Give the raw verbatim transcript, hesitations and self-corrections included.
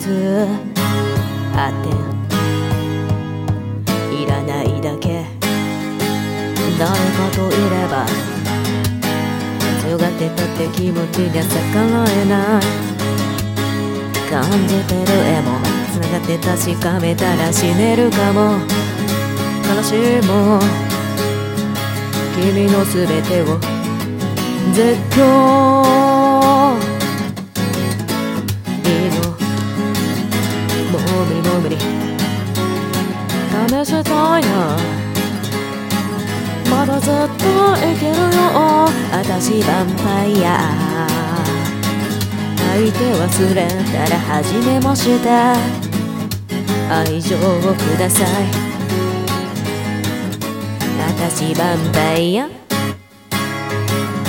つあっていらないだけ誰かといれば強がってたって気持ちには逆らえない感じてる絵も繋がって確かめたら死ねるかも悲しいも君の全てを絶叫いいのもう無理もう無理試したいなまだずっといけるよ私ヴァンパイア相手忘れたら初めまして愛情をください私ヴァンパイア